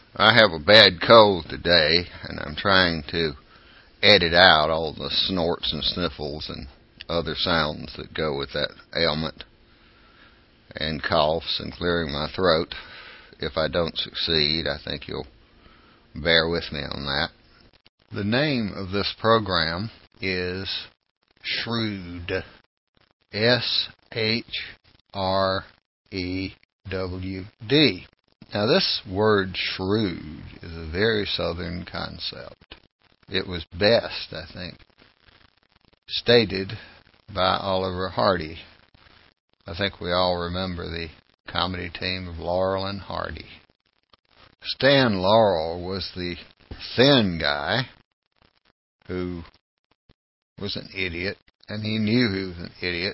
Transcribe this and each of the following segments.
I have a bad cold today, and I'm trying to edit out all the snorts and sniffles and other sounds that go with that ailment, and coughs and clearing my throat. If I don't succeed, I think you'll bear with me on that. The name of this program is Shrewd. Shrewd. Now, this word shrewd is a very southern concept. It was best, I think, stated by Oliver Hardy. I think we all remember the comedy team of Laurel and Hardy. Stan Laurel was the thin guy who was an idiot, and he knew he was an idiot.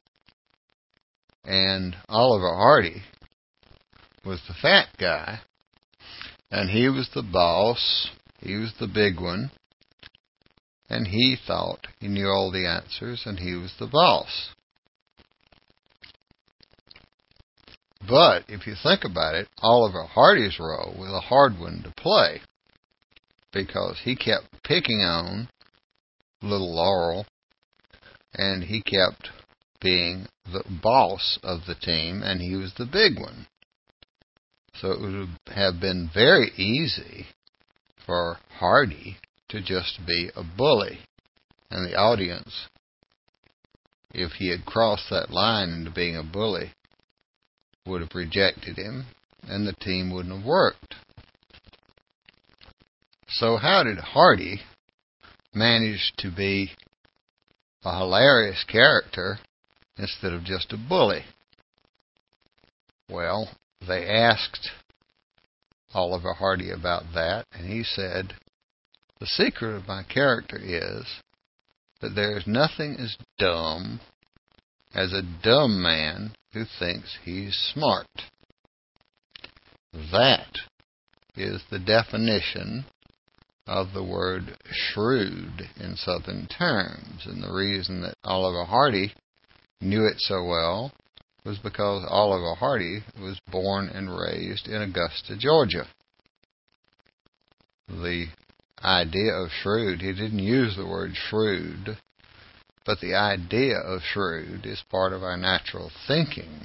And Oliver Hardy was the fat guy, and he was the boss. He was the big one, and he thought he knew all the answers, and he was the boss. But if you think about it, Oliver Hardy's role was a hard one to play, because he kept picking on little Laurel, and he kept being the boss of the team, and he was the big one. So it would have been very easy for Hardy to just be a bully. And the audience, if he had crossed that line into being a bully, would have rejected him, and the team wouldn't have worked. So how did Hardy manage to be a hilarious character instead of just a bully? Well, they asked Oliver Hardy about that, and he said, "The secret of my character is that there is nothing as dumb as a dumb man who thinks he's smart." That is the definition of the word shrewd in Southern terms. And the reason that Oliver Hardy knew it so well was because Oliver Hardy was born and raised in Augusta, Georgia. The idea of shrewd, he didn't use the word shrewd, but the idea of shrewd is part of our natural thinking.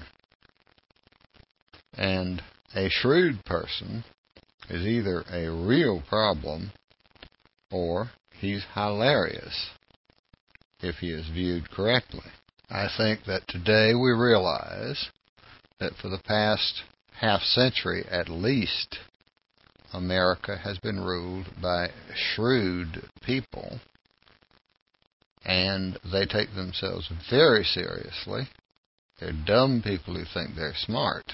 And a shrewd person is either a real problem or he's hilarious if he is viewed correctly. I think that today we realize that for the past half century at least, America has been ruled by shrewd people, and they take themselves very seriously. They're dumb people who think they're smart.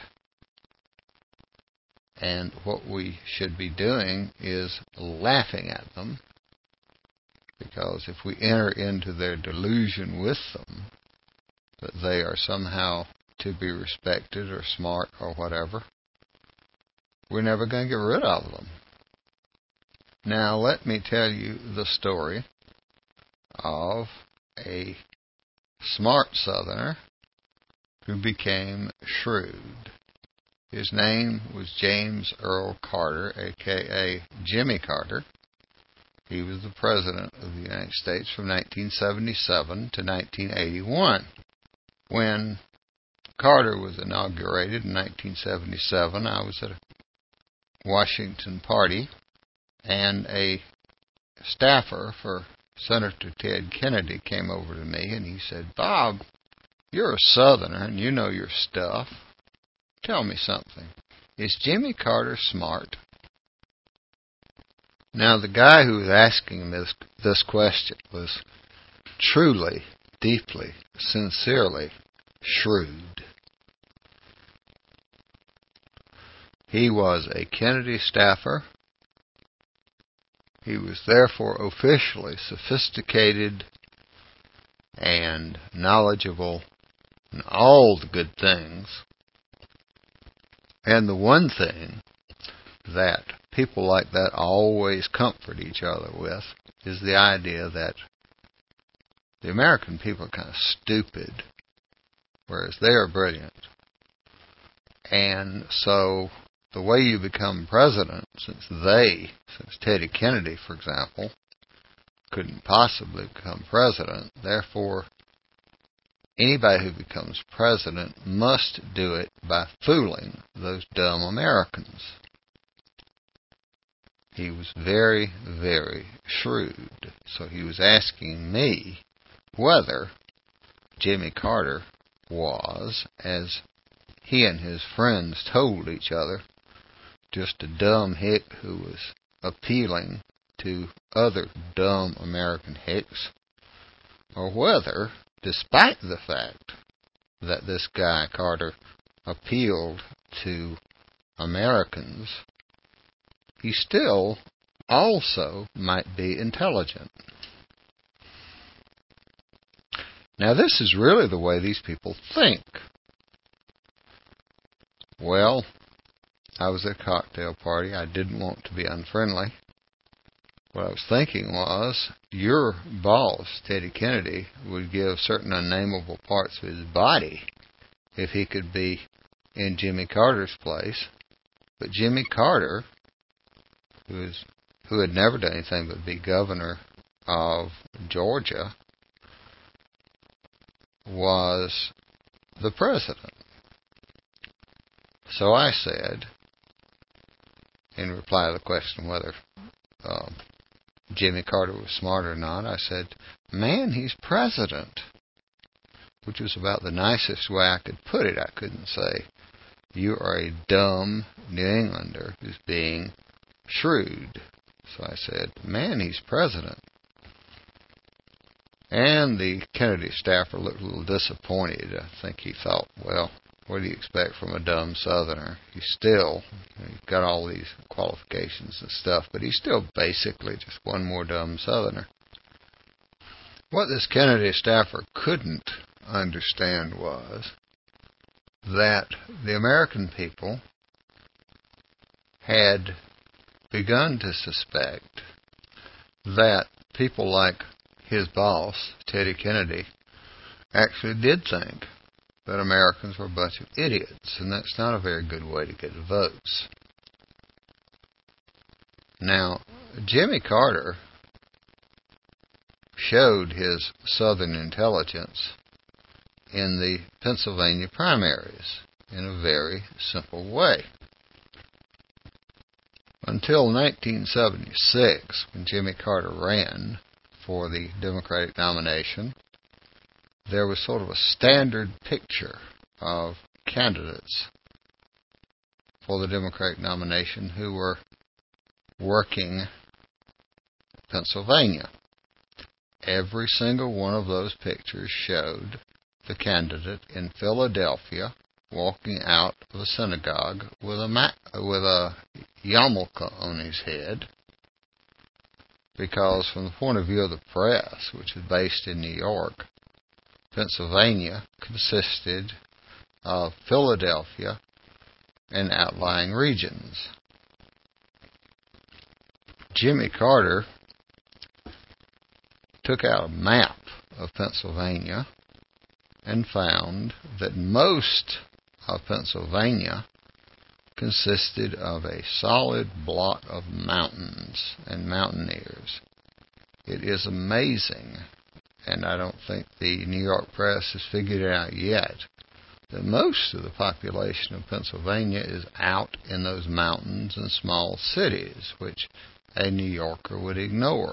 And what we should be doing is laughing at them, because if we enter into their delusion with them, that they are somehow to be respected or smart or whatever, we're never going to get rid of them. Now, let me tell you the story of a smart Southerner who became shrewd. His name was James Earl Carter, a.k.a. Jimmy Carter. He was the President of the United States from 1977 to 1981. When Carter was inaugurated in 1977, I was at a Washington party, and a staffer for Senator Ted Kennedy came over to me, and he said, "Bob, you're a Southerner, and you know your stuff. Tell me something. Is Jimmy Carter smart?" Now, the guy who was asking this question was truly, deeply, sincerely shrewd. He was a Kennedy staffer. He was therefore officially sophisticated and knowledgeable in all the good things. And the one thing that people like that always comfort each other with is the idea that the American people are kind of stupid, whereas they are brilliant. And so the way you become president, since Teddy Kennedy, for example, couldn't possibly become president, therefore anybody who becomes president must do it by fooling those dumb Americans. He was very, very shrewd. So he was asking me whether Jimmy Carter was, as he and his friends told each other, just a dumb hick who was appealing to other dumb American hicks, or whether, despite the fact that this guy Carter appealed to Americans, he still also might be intelligent. Now, this is really the way these people think. Well, I was at a cocktail party. I didn't want to be unfriendly. What I was thinking was, your boss, Teddy Kennedy, would give certain unnameable parts of his body if he could be in Jimmy Carter's place. But Jimmy Carter, who had never done anything but be governor of Georgia, was the president. So I said, in reply to the question whether Jimmy Carter was smart or not, I said, man, he's president, which was about the nicest way I could put it. I couldn't say, you are a dumb New Englander who's being shrewd. So I said, man, he's president. And the Kennedy staffer looked a little disappointed. I think he thought, well, what do you expect from a dumb Southerner? He's got all these qualifications and stuff, but he's still basically just one more dumb Southerner. What this Kennedy staffer couldn't understand was that the American people had begun to suspect that people like his boss, Teddy Kennedy, actually did think that Americans were a bunch of idiots, and that's not a very good way to get votes. Now, Jimmy Carter showed his Southern intelligence in the Pennsylvania primaries in a very simple way. Until 1976, when Jimmy Carter ran for the Democratic nomination, there was sort of a standard picture of candidates for the Democratic nomination who were working Pennsylvania. Every single one of those pictures showed the candidate in Philadelphia walking out of a synagogue with a yarmulke on his head, because from the point of view of the press, which is based in New York, Pennsylvania consisted of Philadelphia and outlying regions. Jimmy Carter took out a map of Pennsylvania and found that most of Pennsylvania consisted of a solid blot of mountains and mountaineers. It is amazing, and I don't think the New York press has figured it out yet, that most of the population of Pennsylvania is out in those mountains and small cities, which a New Yorker would ignore.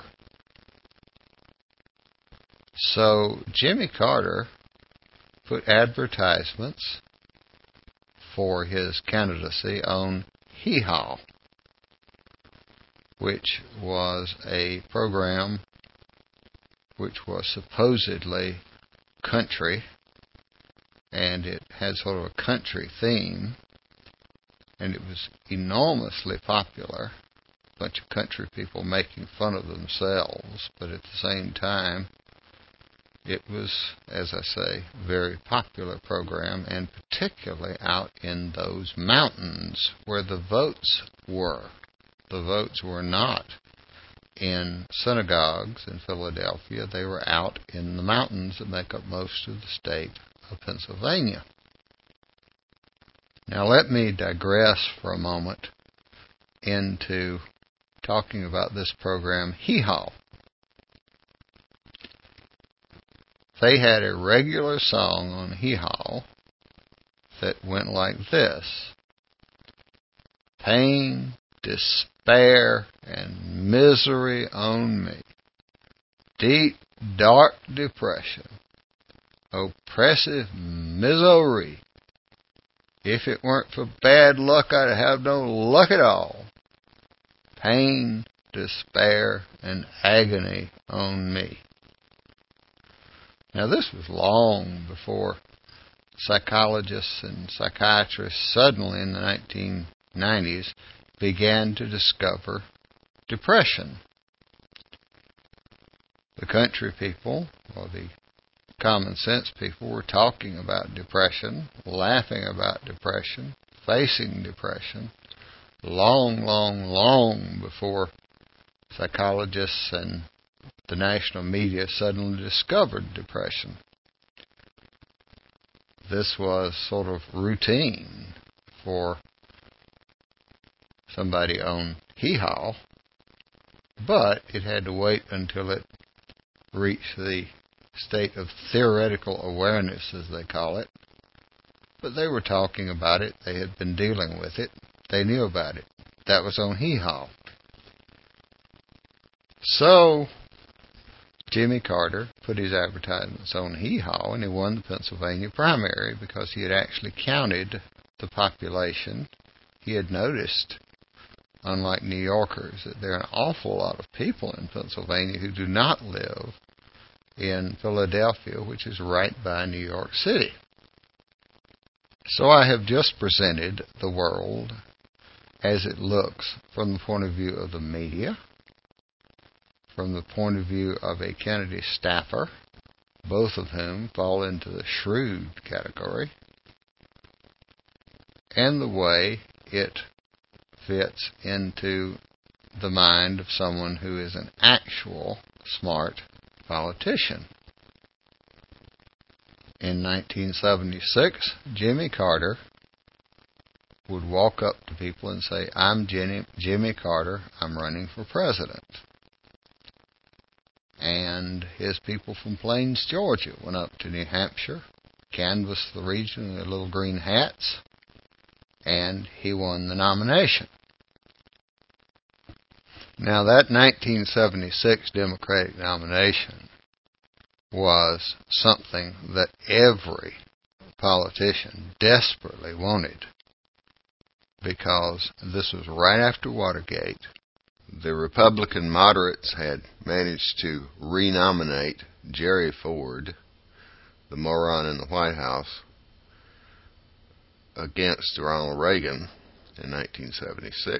So Jimmy Carter put advertisements for his candidacy on Hee Haw, which was a program which was supposedly country, and it had sort of a country theme, and it was enormously popular. A bunch of country people making fun of themselves, but at the same time, it was, as I say, a very popular program, and particularly out in those mountains where the votes were. The votes were not in synagogues in Philadelphia. They were out in the mountains that make up most of the state of Pennsylvania. Now let me digress for a moment into talking about this program, Hee Haw. They had a regular song on Hee Haw that went like this: pain, despair, and misery on me. Deep, dark depression. Oppressive misery. If it weren't for bad luck, I'd have no luck at all. Pain, despair, and agony on me. Now, this was long before psychologists and psychiatrists suddenly in the 1990s began to discover depression. The country people, or the common sense people, were talking about depression, laughing about depression, facing depression, long before psychologists and the national media suddenly discovered depression. This was sort of routine for somebody on Hee Haw, but it had to wait until it reached the state of theoretical awareness, as they call it. But they were talking about it. They had been dealing with it. They knew about it. That was on Hee Haw. So Jimmy Carter put his advertisements on Hee Haw, and he won the Pennsylvania primary because he had actually counted the population. He had noticed, unlike New Yorkers, that there are an awful lot of people in Pennsylvania who do not live in Philadelphia, which is right by New York City. So I have just presented the world as it looks from the point of view of the media, from the point of view of a Kennedy staffer, both of whom fall into the shrewd category, and the way it fits into the mind of someone who is an actual smart politician. In 1976, Jimmy Carter would walk up to people and say, "I'm Jimmy Carter, I'm running for president." And his people from Plains, Georgia, went up to New Hampshire, canvassed the region in their little green hats, and he won the nomination. Now, that 1976 Democratic nomination was something that every politician desperately wanted, because this was right after Watergate. The Republican moderates had managed to renominate Jerry Ford, the moron in the White House, against Ronald Reagan in 1976.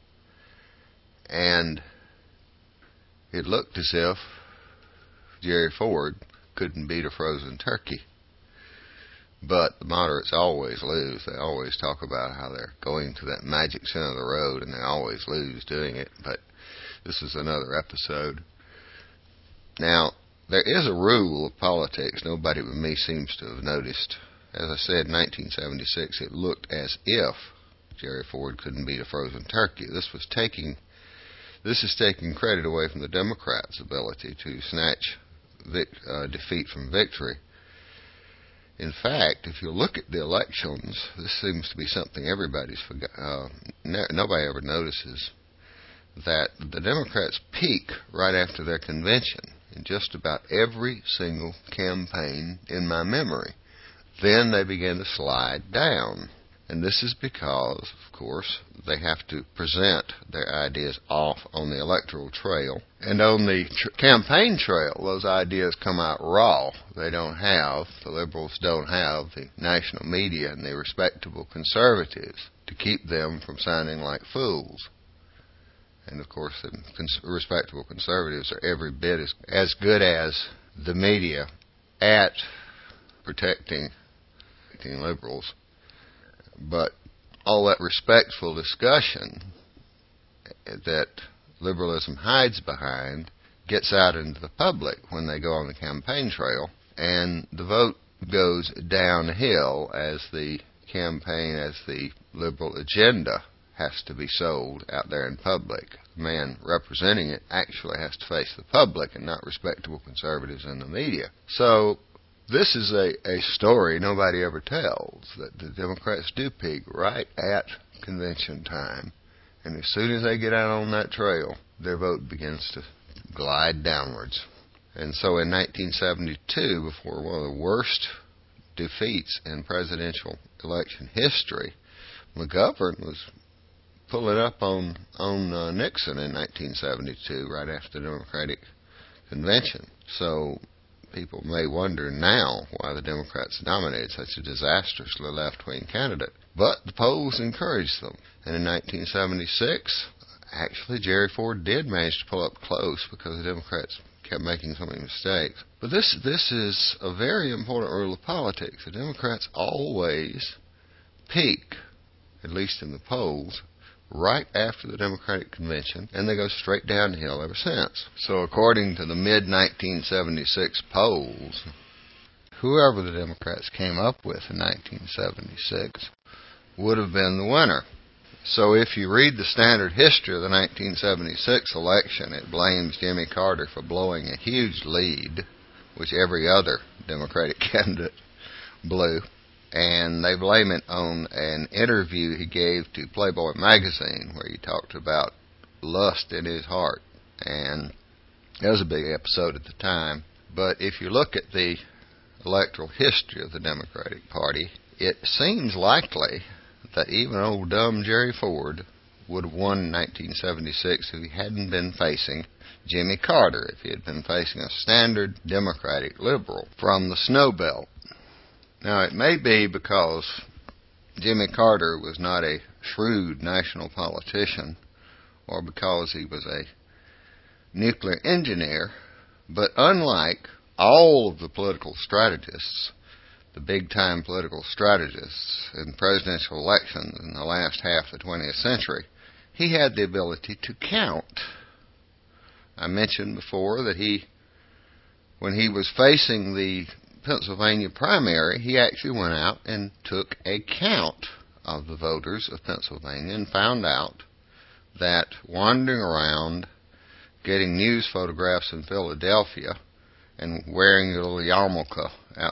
And it looked as if Jerry Ford couldn't beat a frozen turkey. But the moderates always lose. They always talk about how they're going to that magic center of the road, and they always lose doing it. But this is another episode. Now, there is a rule of politics nobody but me seems to have noticed. As I said, in 1976, it looked as if Jerry Ford couldn't beat a frozen turkey. This is taking credit away from the Democrats' ability to snatch defeat from victory. In fact, if you look at the elections, this seems to be something everybody's nobody ever notices, that the Democrats peak right after their convention in just about every single campaign in my memory. Then they begin to slide down. And this is because, of course, they have to present their ideas off on the electoral trail. And on the campaign trail, those ideas come out raw. The liberals don't have the national media and the respectable conservatives to keep them from sounding like fools. And, of course, the respectable conservatives are every bit as good as the media at protecting liberals. But all that respectful discussion that liberalism hides behind gets out into the public when they go on the campaign trail, and the vote goes downhill as the campaign as the liberal agenda has to be sold out there in public. The man representing it actually has to face the public and not respectable conservatives in the media. So this is a story nobody ever tells, that the Democrats do peak right at convention time. And as soon as they get out on that trail, their vote begins to glide downwards. And so in 1972, before one of the worst defeats in presidential election history, McGovern was pulling up on Nixon in 1972, right after the Democratic convention. So people may wonder now why the Democrats nominated such a disastrously left-wing candidate. But the polls encouraged them. And in 1976, actually Jerry Ford did manage to pull up close because the Democrats kept making so many mistakes. But this is a very important rule of politics. The Democrats always peak, at least in the polls, right after the Democratic convention, and they go straight downhill ever since. So according to the mid-1976 polls, whoever the Democrats came up with in 1976 would have been the winner. So if you read the standard history of the 1976 election, it blames Jimmy Carter for blowing a huge lead, which every other Democratic candidate blew. And they blame it on an interview he gave to Playboy magazine where he talked about lust in his heart. And that was a big episode at the time. But if you look at the electoral history of the Democratic Party, it seems likely that even old dumb Jerry Ford would have won in 1976 if he hadn't been facing Jimmy Carter, if he had been facing a standard Democratic liberal from the Snow Belt. Now, it may be because Jimmy Carter was not a shrewd national politician or because he was a nuclear engineer, but unlike all of the political strategists, the big-time political strategists in presidential elections in the last half of the 20th century, he had the ability to count. I mentioned before that when he was facing the Pennsylvania primary, he actually went out and took a count of the voters of Pennsylvania and found out that wandering around, getting news photographs in Philadelphia, and wearing a little yarmulke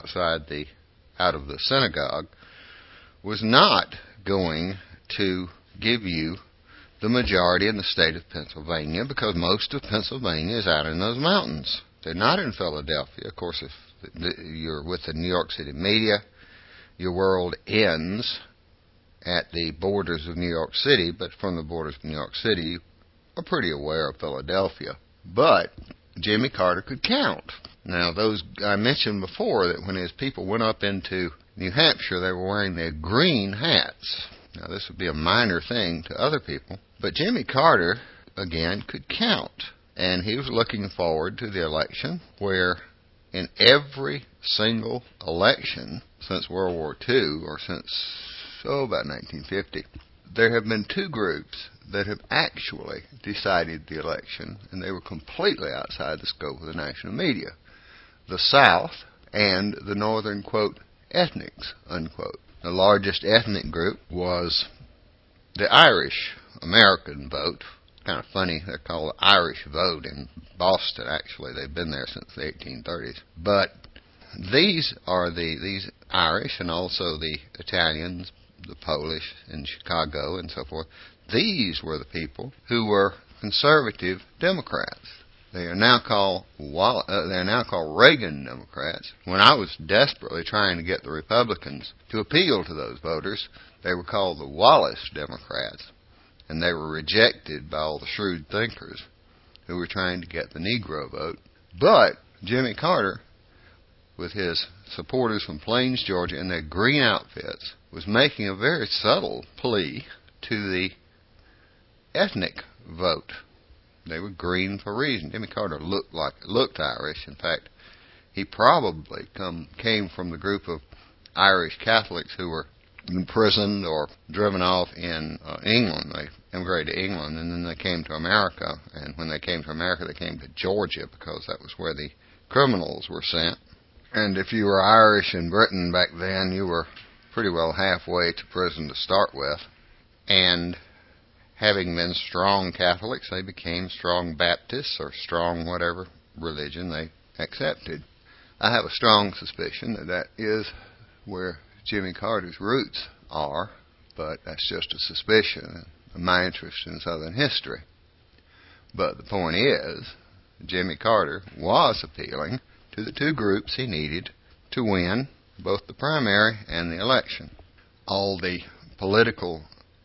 out of the synagogue was not going to give you the majority in the state of Pennsylvania, because most of Pennsylvania is out in those mountains. They're not in Philadelphia. Of course, if you're with the New York City media, your world ends at the borders of New York City, but from the borders of New York City, you are pretty aware of Philadelphia. But Jimmy Carter could count. Now, I mentioned before that when his people went up into New Hampshire, they were wearing their green hats. Now, this would be a minor thing to other people, but Jimmy Carter, again, could count. And he was looking forward to the election where in every single election since World War II, or since, about 1950, there have been two groups that have actually decided the election, and they were completely outside the scope of the national media. The South and the Northern, quote, ethnics, unquote. The largest ethnic group was the Irish American vote. Kind of funny, they're called the Irish vote in Boston, actually. They've been there since the 1830s. But these are these Irish and also the Italians, the Polish in Chicago and so forth. These were the people who were conservative Democrats. They are now called Reagan Democrats. When I was desperately trying to get the Republicans to appeal to those voters, they were called the Wallace Democrats. And they were rejected by all the shrewd thinkers who were trying to get the Negro vote. But Jimmy Carter, with his supporters from Plains, Georgia, in their green outfits, was making a very subtle plea to the ethnic vote. They were green for a reason. Jimmy Carter looked Irish. In fact, he probably came from the group of Irish Catholics who were imprisoned or driven off in England. They immigrated to England, and then they came to America. And when they came to America, they came to Georgia because that was where the criminals were sent. And if you were Irish in Britain back then, you were pretty well halfway to prison to start with. And having been strong Catholics, they became strong Baptists or strong whatever religion they accepted. I have a strong suspicion that that is where Jimmy Carter's roots are, but that's just a suspicion of my interest in Southern history. But the point is, Jimmy Carter was appealing to the two groups he needed to win both the primary and the election. All the political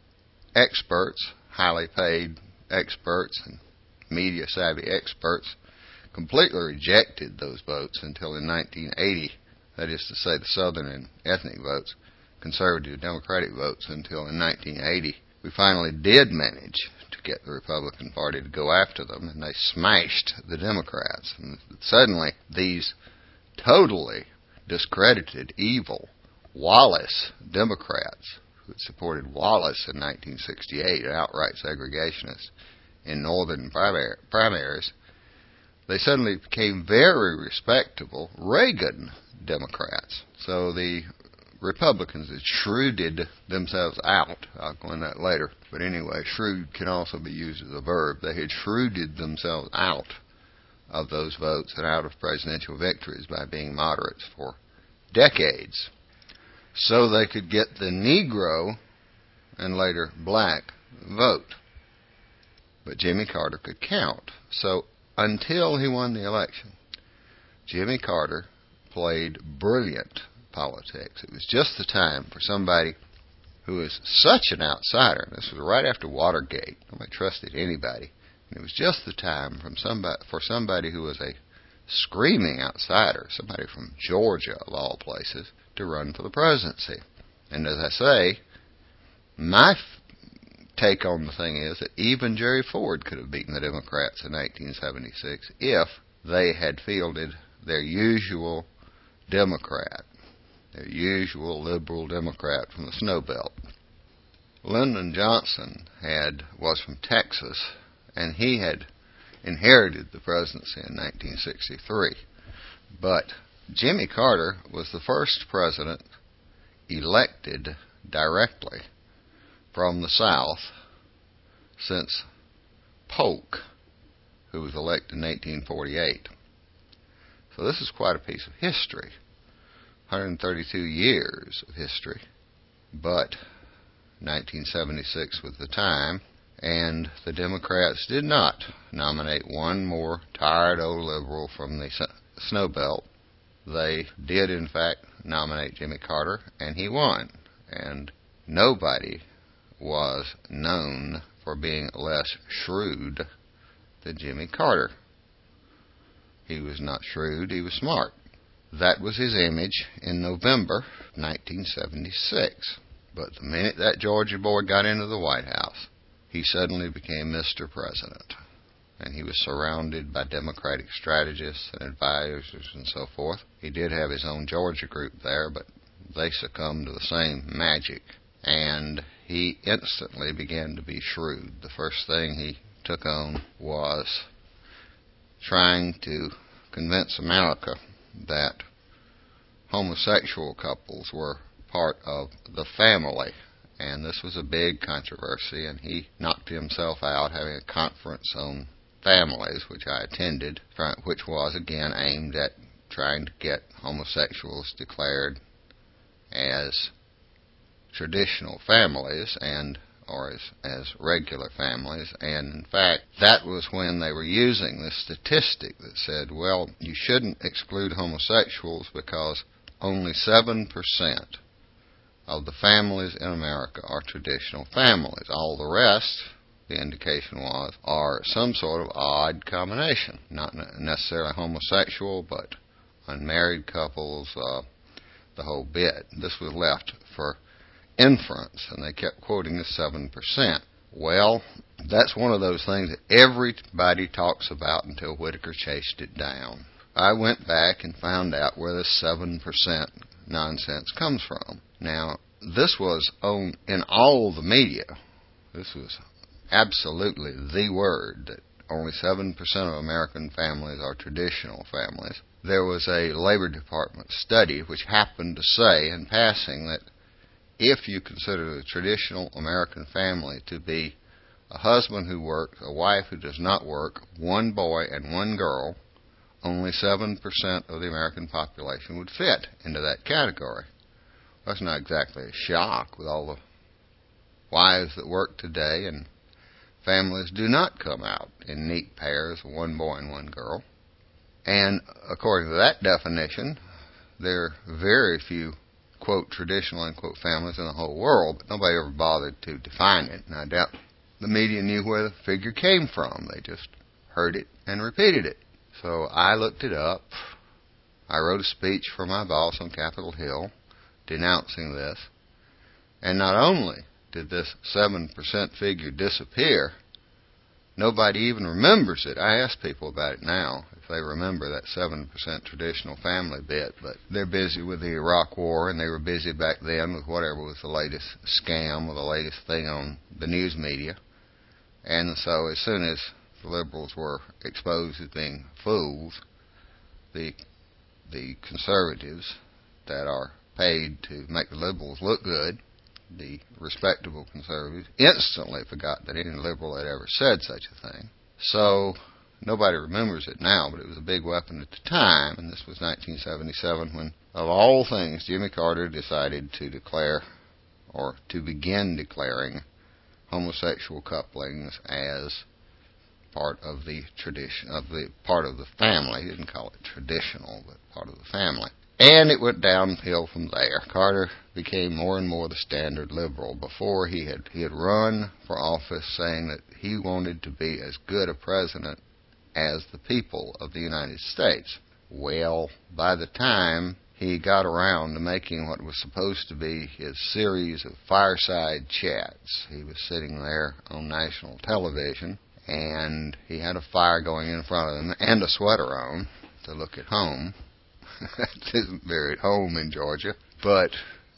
experts, highly paid experts and media-savvy experts, completely rejected those votes until in 1980, that is to say the Southern and ethnic votes, conservative Democratic votes, until in 1980 we finally did manage to get the Republican Party to go after them, and they smashed the Democrats. And suddenly these totally discredited, evil Wallace Democrats, who had supported Wallace in 1968, an outright segregationist in northern primaries, they suddenly became very respectable Reagan Democrats. So the Republicans had shrewded themselves out. I'll go into that later. But anyway, shrewd can also be used as a verb. They had shrewded themselves out of those votes and out of presidential victories by being moderates for decades, so they could get the Negro and later black vote. But Jimmy Carter could count. So until he won the election, Jimmy Carter played brilliant politics. It was just the time for somebody who was such an outsider. This was right after Watergate. Nobody trusted anybody. And it was just the time for somebody who was a screaming outsider, somebody from Georgia of all places, to run for the presidency. And as I say, my take on the thing is that even Jerry Ford could have beaten the Democrats in 1976 if they had fielded their usual Democrat, their usual liberal Democrat from the Snow Belt. Lyndon Johnson was from Texas, and he had inherited the presidency in 1963. But Jimmy Carter was the first president elected directly from the South since Polk, who was elected in 1848. So this is quite a piece of history. 132 years of history. But 1976 was the time, and the Democrats did not nominate one more tired old liberal from the Snow Belt. They did, in fact, nominate Jimmy Carter, and he won. And nobody was known for being less shrewd than Jimmy Carter. He was not shrewd, he was smart. That was his image in November 1976. But the minute that Georgia boy got into the White House, he suddenly became Mr. President. And he was surrounded by Democratic strategists and advisors and so forth. He did have his own Georgia group there, but they succumbed to the same magic. And he instantly began to be shrewd. The first thing he took on was trying to convince America that homosexual couples were part of the family. And this was a big controversy, and he knocked himself out having a conference on families, which I attended, which was again aimed at trying to get homosexuals declared as traditional families or as regular families. And in fact, that was when they were using this statistic that said, well, you shouldn't exclude homosexuals because only 7% of the families in America are traditional families. All the rest, the indication was, are some sort of odd combination. Not necessarily homosexual, but unmarried couples, the whole bit. This was left for inference, and they kept quoting the 7%. Well, that's one of those things that everybody talks about until Whitaker chased it down. I went back and found out where this 7% nonsense comes from. Now, this was in all the media. This was absolutely the word, that only 7% of American families are traditional families. There was a Labor Department study which happened to say in passing that if you consider the traditional American family to be a husband who works, a wife who does not work, one boy and one girl, only 7% of the American population would fit into that category. That's not exactly a shock with all the wives that work today, and families do not come out in neat pairs of one boy and one girl. And according to that definition, there are very few, quote, traditional, unquote, families in the whole world, but nobody ever bothered to define it. And I doubt the media knew where the figure came from. They just heard it and repeated it. So I looked it up. I wrote a speech for my boss on Capitol Hill denouncing this. And not only did this 7% figure disappear, nobody even remembers it. I ask people about it now, if they remember that 7% traditional family bit, but they're busy with the Iraq War, and they were busy back then with whatever was the latest scam or the latest thing on the news media. And so as soon as the liberals were exposed as being fools, the conservatives that are paid to make the liberals look good, the respectable conservatives, instantly forgot that any liberal had ever said such a thing. So nobody remembers it now, but it was a big weapon at the time, and this was 1977 when, of all things, Jimmy Carter decided to declare, or to begin declaring, homosexual couplings as part of the tradition, part of the family. He didn't call it traditional, but part of the family. And it went downhill from there. Carter became more and more the standard liberal. Before he had run for office saying that he wanted to be as good a president as the people of the United States. Well, by the time he got around to making what was supposed to be his series of fireside chats, he was sitting there on national television, and he had a fire going in front of him and a sweater on to look at home. That isn't very at home in Georgia. But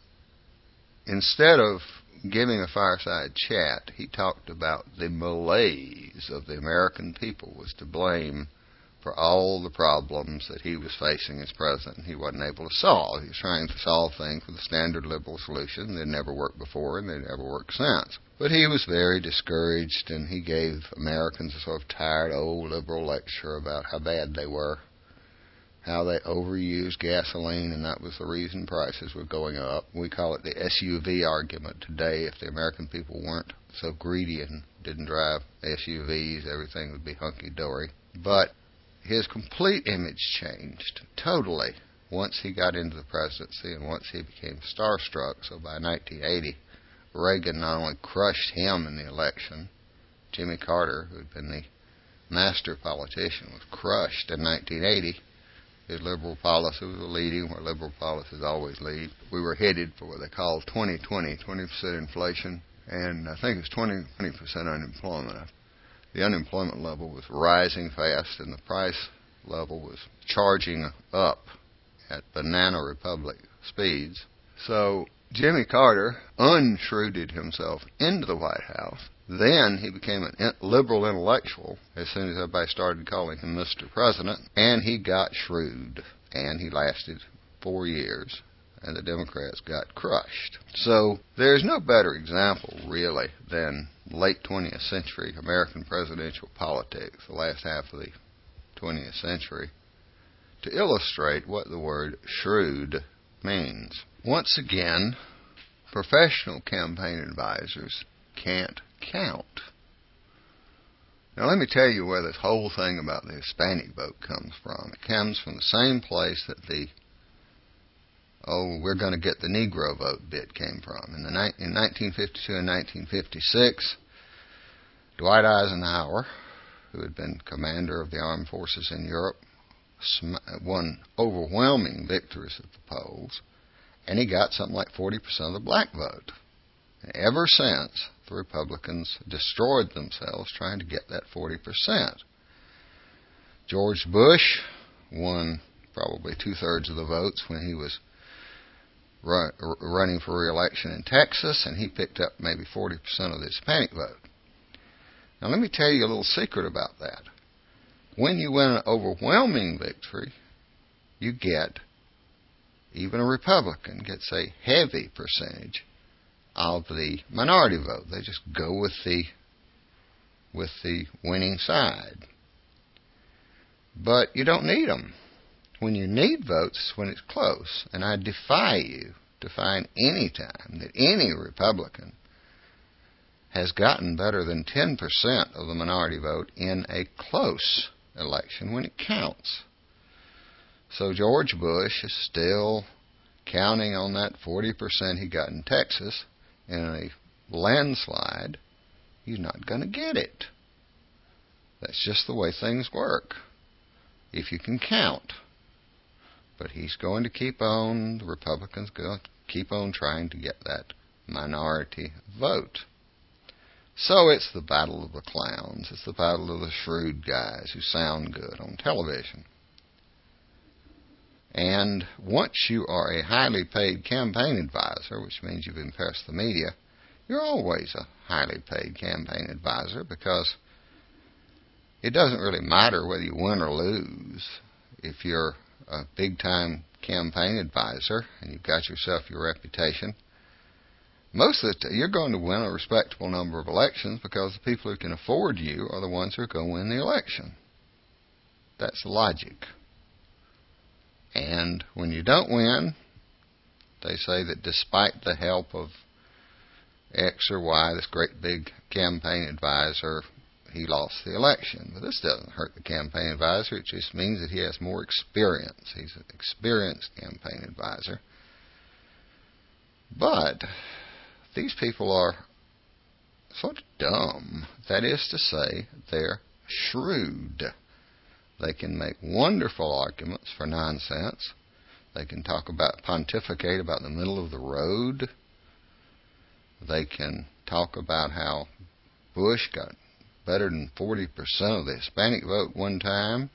instead of giving a fireside chat, he talked about the malaise of the American people was to blame for all the problems that he was facing as president. He wasn't able to solve. He was trying to solve things with a standard liberal solution that never worked before and that never worked since. But he was very discouraged, and he gave Americans a sort of tired old liberal lecture about how bad they were, how they overused gasoline, and that was the reason prices were going up. We call it the SUV argument today. If the American people weren't so greedy and didn't drive SUVs, everything would be hunky-dory. But his complete image changed totally once he got into the presidency and once he became starstruck. So by 1980, Reagan not only crushed him in the election, Jimmy Carter, who had been the master politician, was crushed in 1980. His liberal policy was leading where liberal policies always lead. We were headed for what they call 2020, 20% inflation, and I think it's 20% unemployment. The unemployment level was rising fast, and the price level was charging up at Banana Republic speeds. So Jimmy Carter unshrewded himself into the White House. Then he became a liberal intellectual as soon as everybody started calling him Mr. President, and he got shrewd, and he lasted 4 years, and the Democrats got crushed. So there's no better example, really, than late 20th century American presidential politics, the last half of the 20th century, to illustrate what the word shrewd means. Once again, professional campaign advisors can't count. Now let me tell you where this whole thing about the Hispanic vote comes from. It comes from the same place that the we're going to get the Negro vote bit came from. In 1952 and 1956, Dwight Eisenhower, who had been commander of the armed forces in Europe, won overwhelming victories at the polls, and he got something like 40% of the black vote. And ever since, the Republicans destroyed themselves trying to get that 40%. George Bush won probably 2/3 of the votes when he was running for re-election in Texas, and he picked up maybe 40% of the Hispanic vote. Now let me tell you a little secret about that. When you win an overwhelming victory, you get, even a Republican gets a heavy percentage of the minority vote. They just go with the winning side. But you don't need them. When you need votes is when it's close. And I defy you to find any time that any Republican has gotten better than 10% of the minority vote in a close election when it counts. So George Bush is still counting on that 40% he got in Texas in a landslide. He's not going to get it. That's just the way things work, if you can count. But he's going to keep on, the Republicans going to keep on trying to get that minority vote. So it's the battle of the clowns. It's the battle of the shrewd guys who sound good on television. And once you are a highly paid campaign advisor, which means you've impressed the media, you're always a highly paid campaign advisor, because it doesn't really matter whether you win or lose. If you're a big-time campaign advisor and you've got yourself your reputation, most of the time you're going to win a respectable number of elections, because the people who can afford you are the ones who are going to win the election. That's logic. And when you don't win, they say that despite the help of X or Y, this great big campaign advisor, he lost the election. But this doesn't hurt the campaign advisor. It just means that he has more experience. He's an experienced campaign advisor. But these people are sort of dumb. That is to say, they're shrewd. They can make wonderful arguments for nonsense. They can pontificate about the middle of the road. They can talk about how Bush got better than 40% of the Hispanic vote one time.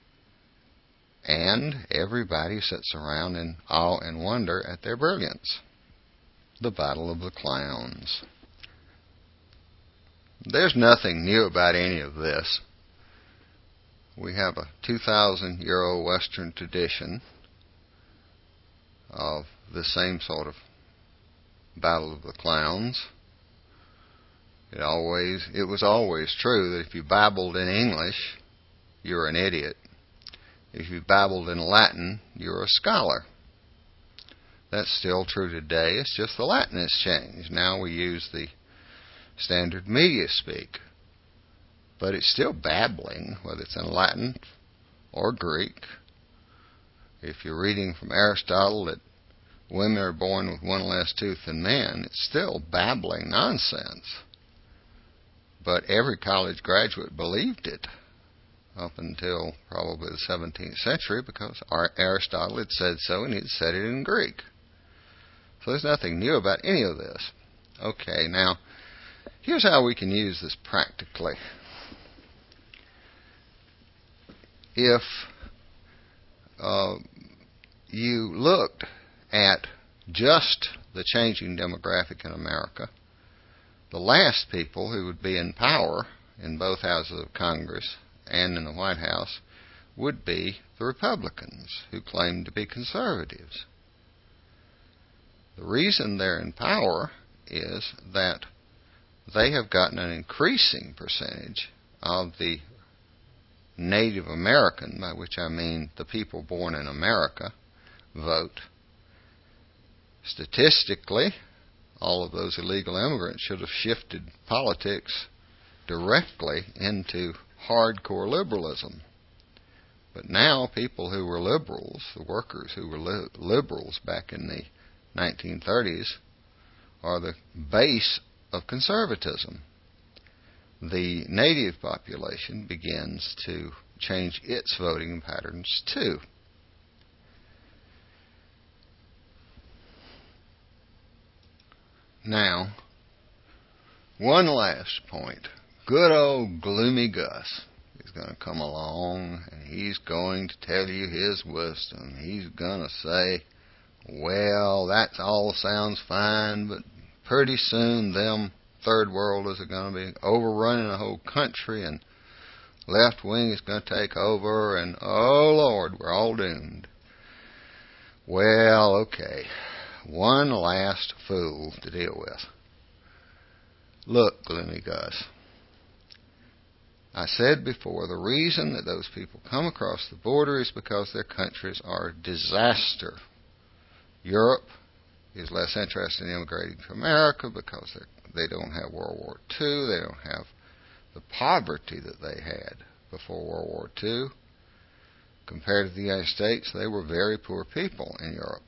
And everybody sits around in awe and wonder at their brilliance. The battle of the clowns. There's nothing new about any of this. We have a 2,000-year-old Western tradition of the same sort of battle of the clowns. It was always true that if you babbled in English, you were an idiot. If you babbled in Latin, you were a scholar. That's still true today. It's just the Latin has changed. Now we use the standard media speak. But it's still babbling, whether it's in Latin or Greek. If you're reading from Aristotle that women are born with one less tooth than men, it's still babbling nonsense. But every college graduate believed it up until probably the 17th century, because Aristotle had said so, and he'd said it in Greek. So there's nothing new about any of this. Okay, now, here's how we can use this practically. If you looked at just the changing demographic in America, the last people who would be in power in both houses of Congress and in the White House would be the Republicans, who claim to be conservatives. The reason they're in power is that they have gotten an increasing percentage of the Native American, by which I mean the people born in America, vote. Statistically, all of those illegal immigrants should have shifted politics directly into hardcore liberalism. But now people who were liberals, the workers who were liberals back in the 1930s, are the base of conservatism. The native population begins to change its voting patterns too. Now, one last point. Good old Gloomy Gus is going to come along, and he's going to tell you his wisdom. He's going to say, well, that all sounds fine, but pretty soon them third worlders are going to be overrunning the whole country, and left wing is going to take over, and oh Lord, we're all doomed. Well, okay. One last fool to deal with. Look, Gloomy Gus, I said before, the reason that those people come across the border is because their countries are a disaster. Europe is less interested in immigrating to America because they don't have World War II. They don't have the poverty that they had before World War II. Compared to the United States, they were very poor people in Europe.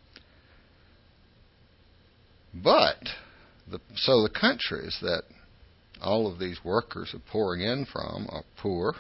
But, so the countries that all of these workers are pouring in from are poor,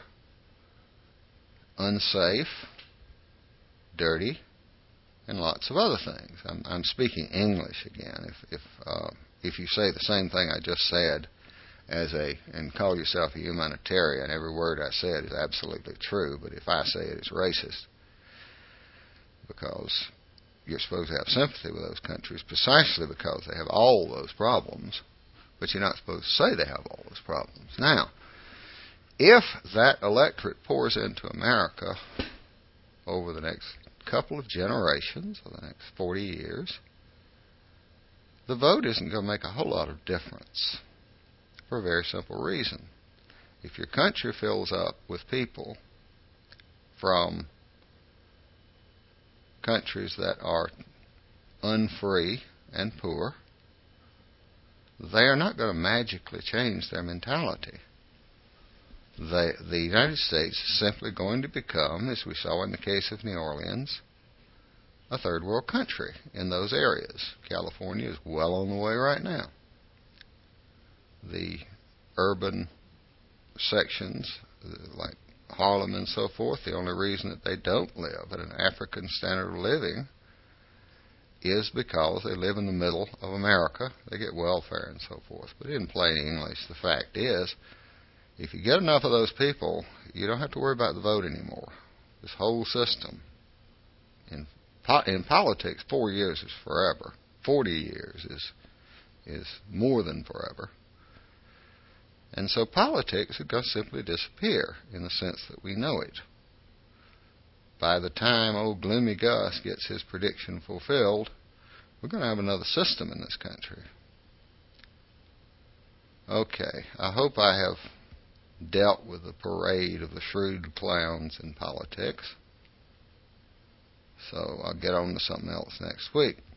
unsafe, dirty, and lots of other things. I'm speaking English again. If you say the same thing I just said and call yourself a humanitarian, every word I said is absolutely true. But if I say it, it's racist, because you're supposed to have sympathy with those countries precisely because they have all those problems. But you're not supposed to say they have all those problems. Now, if that electorate pours into America over the next couple of generations, or the next 40 years, the vote isn't going to make a whole lot of difference for a very simple reason. If your country fills up with people from countries that are unfree and poor, they are not going to magically change their mentality. The United States is simply going to become, as we saw in the case of New Orleans, a third world country in those areas. California is well on the way right now. The urban sections, like Harlem and so forth, the only reason that they don't live at an African standard of living is because they live in the middle of America. They get welfare and so forth. But in plain English, the fact is, if you get enough of those people, you don't have to worry about the vote anymore. This whole system. In politics, 4 years is forever. 40 years is more than forever. And so politics is going to simply disappear in the sense that we know it. By the time old Gloomy Gus gets his prediction fulfilled, we're going to have another system in this country. Okay, I hope I have dealt with the parade of the shrewd clowns in politics. So I'll get on to something else next week.